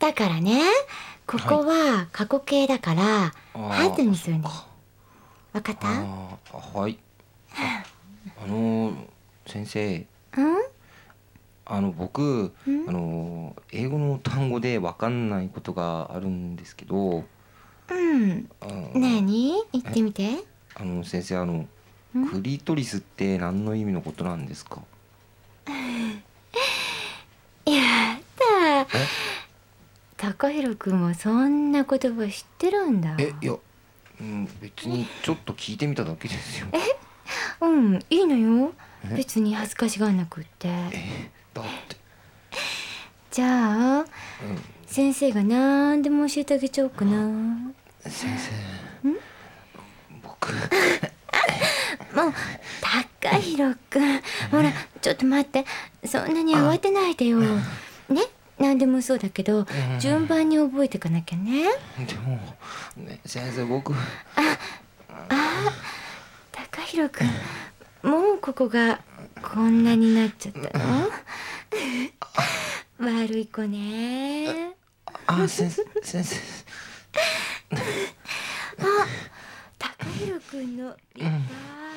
だからね、ここは過去形だからハズにするね。わかった？ はい。先生、僕、英語の単語でわかんないことがあるんですけど、 何？言ってみて。 先生、クリトリスって何の意味のことなんですか？ やだ、高弘くんもそんな言葉知ってるんだ。 いや、別にちょっと聞いてみただけですよ。 いいのよ、別に恥ずかしがんなくって。 だって。 じゃあ、先生が何でも教えてあげちゃおうかな。 先生、僕もう高弘くん、ほらちょっと待って、そんなに慌てないでよ。ね、何でもそうだけど、順番に覚えていかなきゃね。 でも、ね、先生、僕高弘くん、もうここがこんなになっちゃったの？悪い子ね。 先生高弘くんの立派、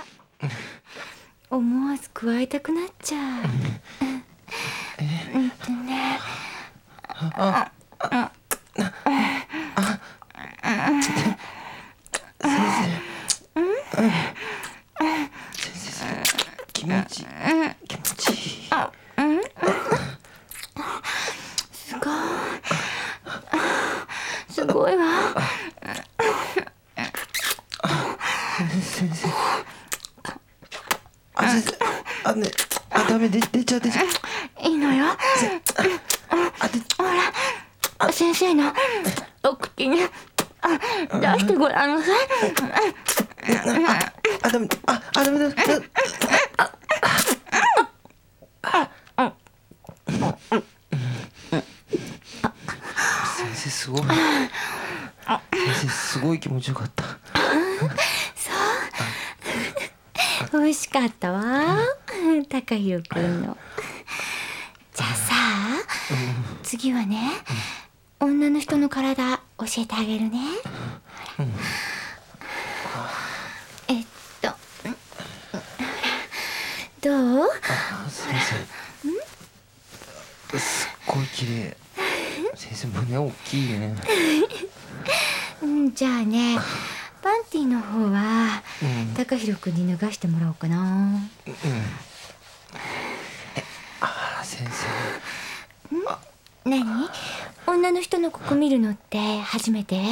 思わず加えたくなっちゃう。ね、 気持ちいい。 すごいわ。 先生、ダメ、出ちゃう。 いいのよ。ほら、先生のお口に出してごらんなさい。 ダメ。先生、すごい。すごい気持ちよかった。 美味しかったわ、高弘くんの。じゃあさ、次はね、女の人の体教えてあげるね。どう？ 先生、すっごい綺麗。先生、胸大きいね。 じゃあね、パンティの方は高弘くんに脱がしてもらおうかな。 先何？女の人のここ見るのって初めて？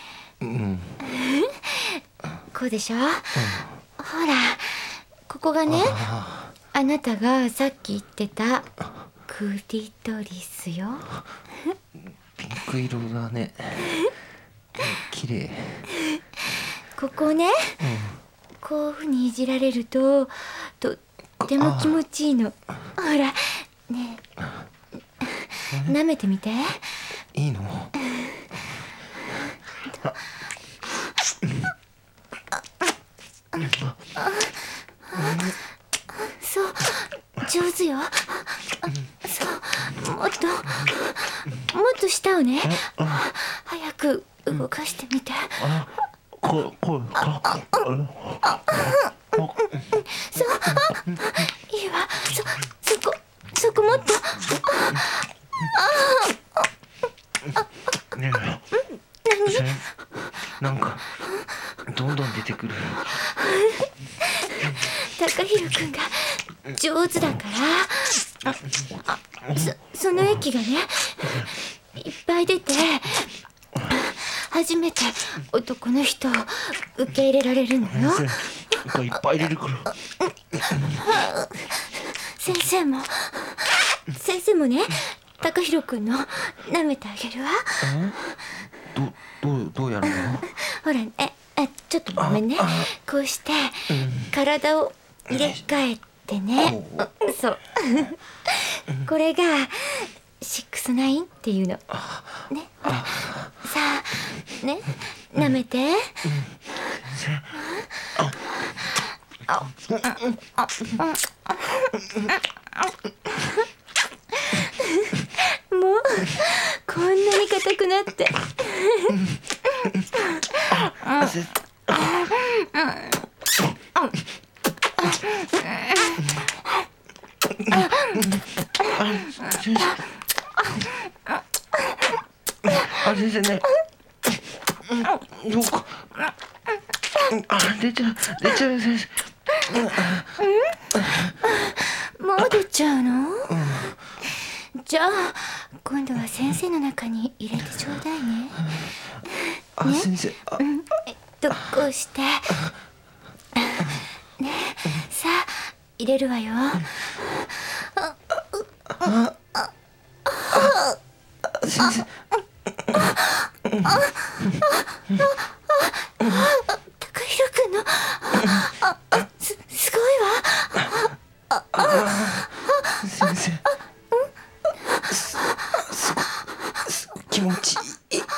こうでしょ？ほら、ここがね、あなたがさっき言ってたクリトリスよ。 ピンク色だね。綺麗。 ここね、こういうふうにいじられるととっても気持ちいいの。ほらね、舐めてみて。 いいの？ そう、上手よ。そう、もっと舌をね、早く動かしてみて。そう、いいわ。そこもっと。 ねえ、なんかどんどん出てくる。 高弘くんが上手だから、その液がね、いっぱい出て、初めて男の人を受け入れられるのよ。 いっぱい入れるから。 先生もね、高弘くんの舐めてあげるわ。 どうやるの？ ほらね、ちょっとごめんね。こうして体を入れ替えてね。そう。これが6-9っていうの。ね、ほら、さあね、舐めて。もうこんなに冷たくなって。 先生。先生ね。どこ。出ちゃう先生。 もう出ちゃうの？じゃあ今度は先生の中に入れてちょうだいね。 先生。 こうしてね。さあ入れるわよ。 先生。 高弘くんのすごいわ。 先生。気持ちいい。 いい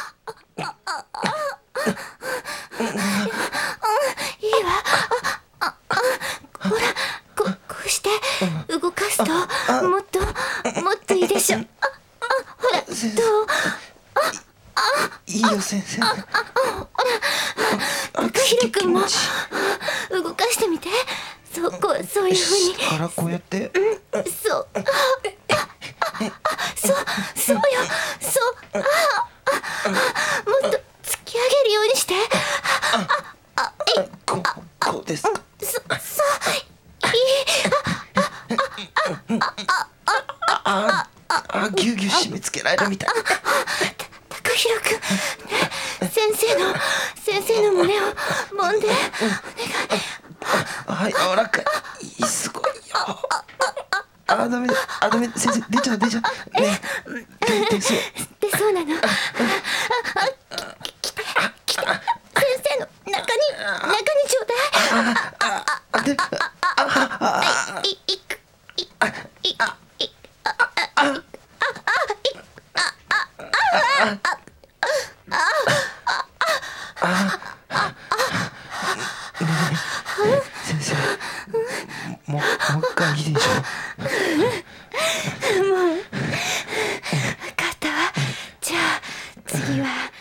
わ。ほらこうして動かすともっといいでしょ。ほらどう？ いいよ先生。 高弘くんも動かしてみて。そういう風に。 からこうやって。 そうよ。もっと突き上げるようにして。 こうですか。ぎゅうぎゅう締め付けられるみたい。 高弘くん、先生の胸を揉んで。 はい、柔らかい。すごいよ。ダメ先生、出ちゃうね。出そうなの。来て。先生の中にちょうだい。 先生、もう一回いいでしょ。 もう分かったわ。じゃあ次は